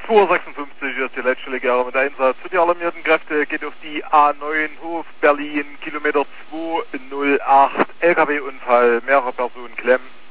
256 ist die letztstelle mit Einsatz. Für die alarmierten Kräfte geht auf die A9 Hof Berlin, Kilometer 208, LKW-Unfall, mehrere Personen klemmen.